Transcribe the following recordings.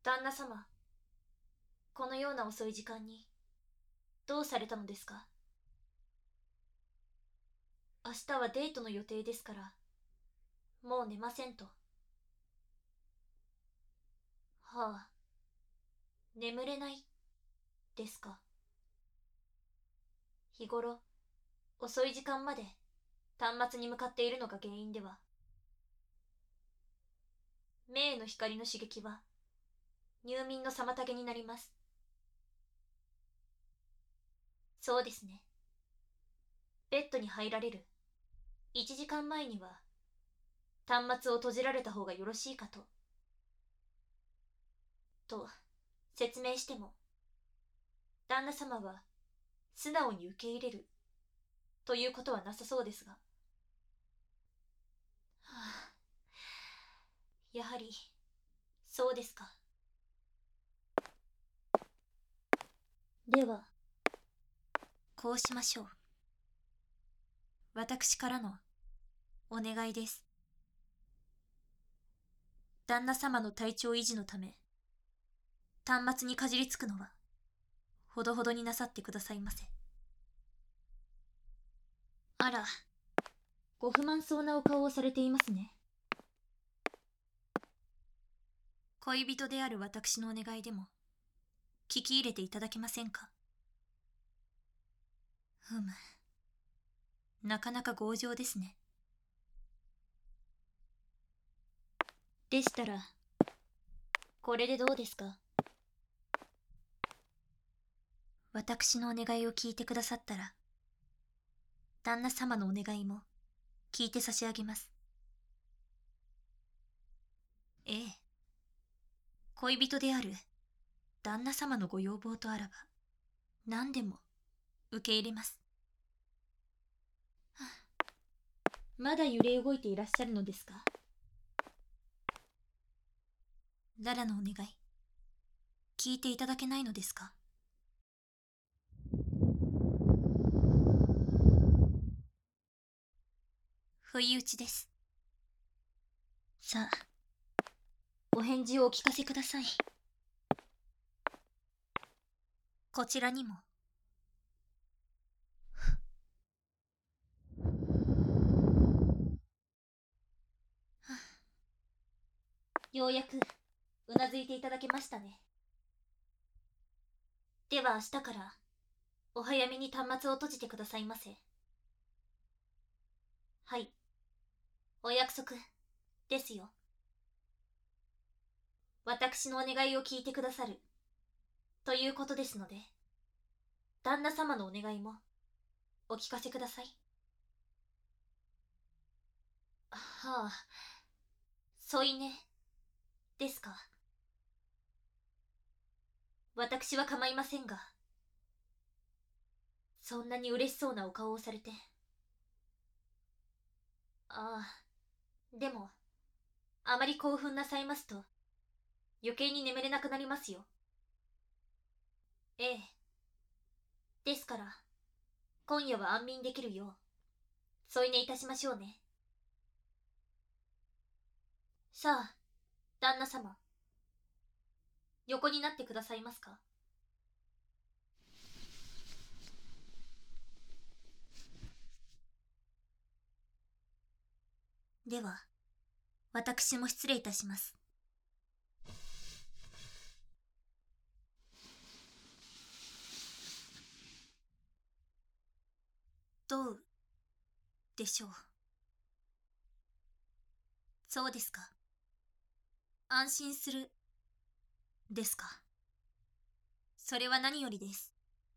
旦那様、このような遅い時間に、どうされたのですか？明日はデートの予定ですから、もう寝ませんと。はあ、眠れない、ですか。日頃、遅い時間まで、端末に向かっているのが原因では。目への光の刺激は、入眠の妨げになります。そうですね。ベッドに入られる1時間前には、端末を閉じられた方がよろしいかと。と、説明しても、旦那様は、素直に受け入れる、ということはなさそうですが。はあ、やはり、そうですか。では、こうしましょう。私からの、お願いです。旦那様の体調維持のため、端末にかじりつくのは、ほどほどになさってくださいませ。あら、ご不満そうなお顔をされていますね。恋人である私のお願いでも、聞き入れていただけませんか？ふむ。なかなか強情ですね。でしたら、これでどうですか？私のお願いを聞いてくださったら、旦那様のお願いも聞いて差し上げます。ええ。恋人である旦那様のご要望とあらば、何でも受け入れます。はあ、まだ揺れ動いていらっしゃるのですか？ララのお願い、聞いていただけないのですか？不意打ちです。さあ、お返事をお聞かせください。こちらにも。ようやくうなずいていただけましたね。では明日からお早めに端末を閉じてくださいませ。はい、お約束ですよ。私のお願いを聞いてくださるということですので、旦那様のお願いもお聞かせください。はあ、添い寝ですか。私は構いませんが、そんなに嬉しそうなお顔をされて。ああ、でも、あまり興奮なさいますと、余計に眠れなくなりますよ。ええ。ですから、今夜は安眠できるよう、添い寝いたしましょうね。さあ、旦那様、横になってくださいますか？では、私も失礼いたします。どうでしょう。そうですか。安心する、ですか。それは何よりです。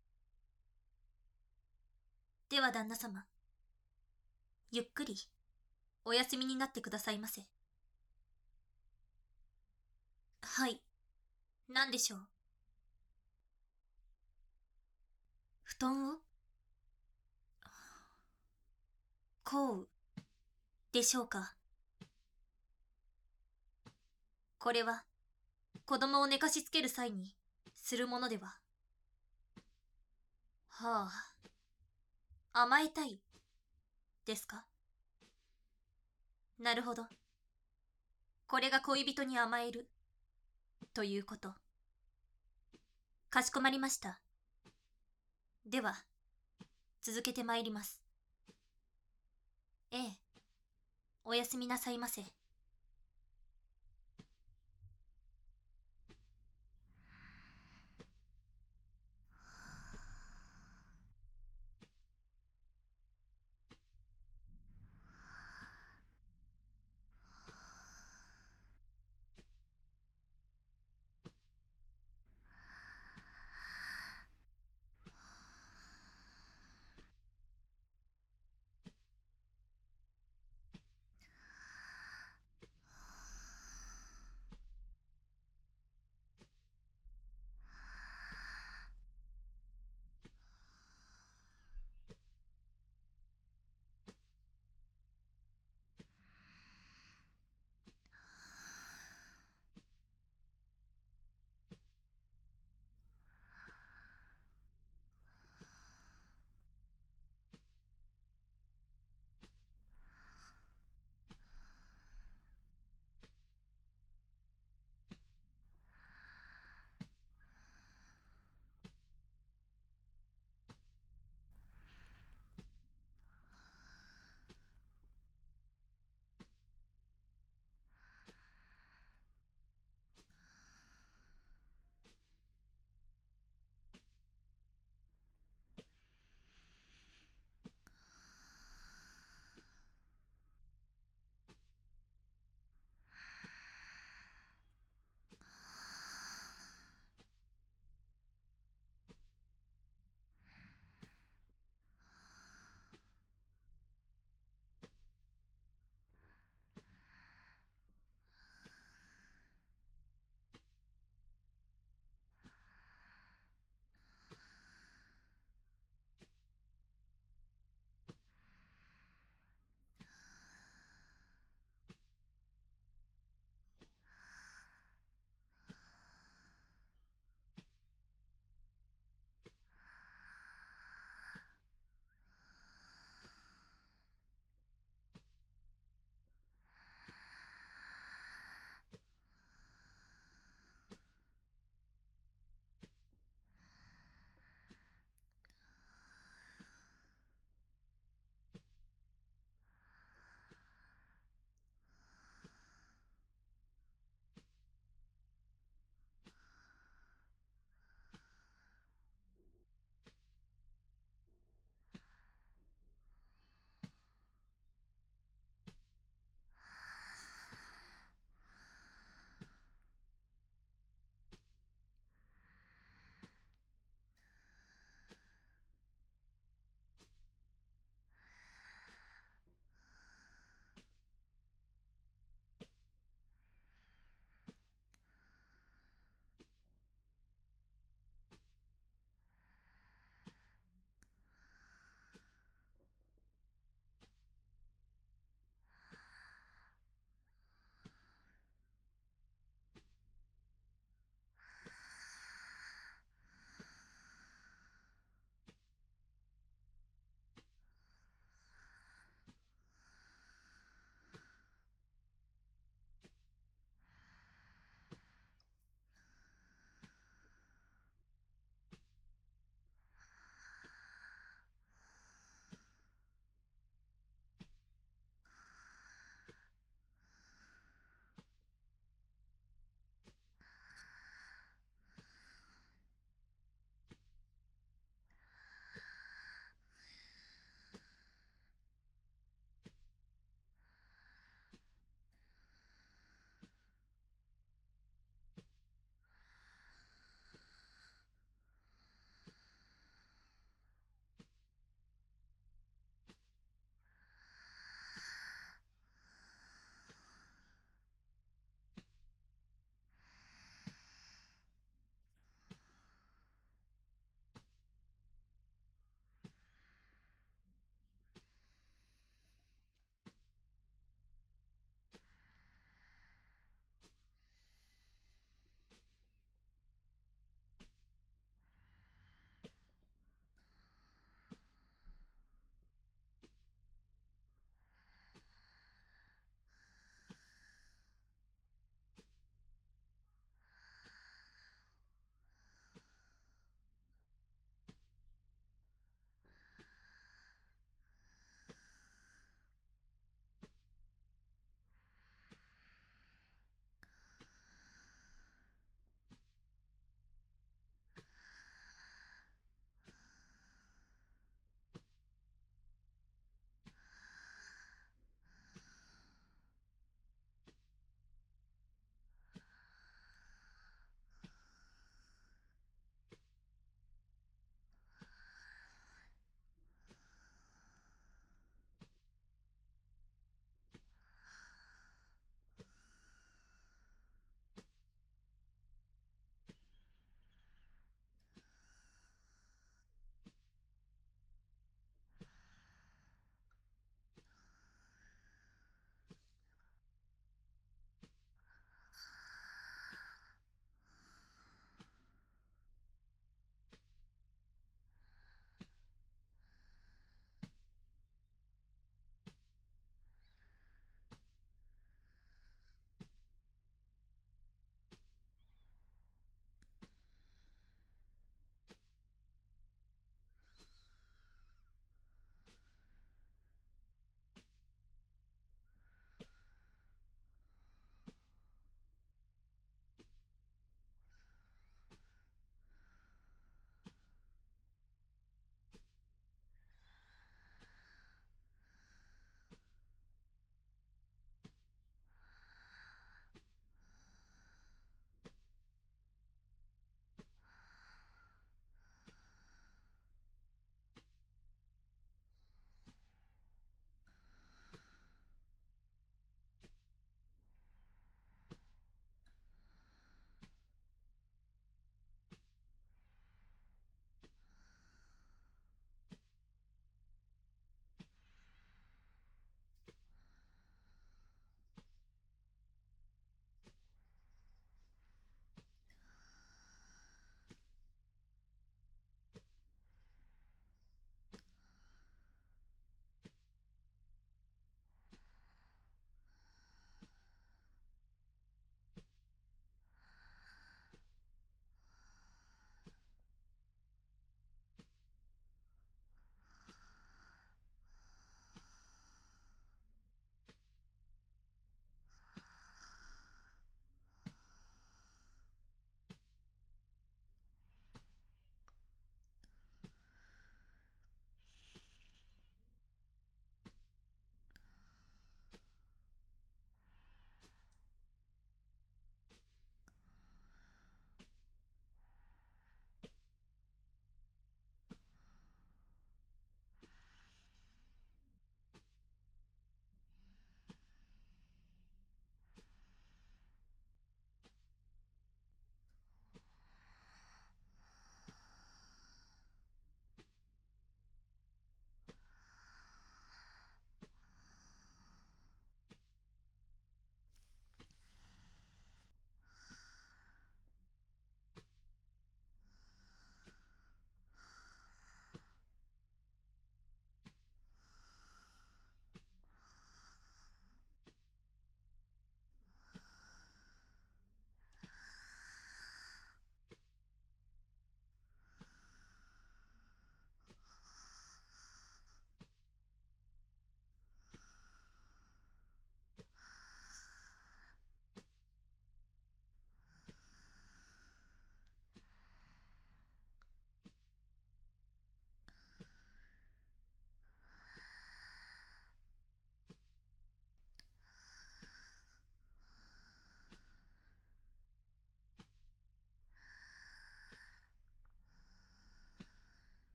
では旦那様、ゆっくりお休みになってくださいませ。はい、何でしょう。布団をこうでしょうか。これは子供を寝かしつける際にするものでは。はあ、甘えたいですか。なるほど。これが恋人に甘えるということ。かしこまりました。では、続けてまいります。ええ、おやすみなさいませ。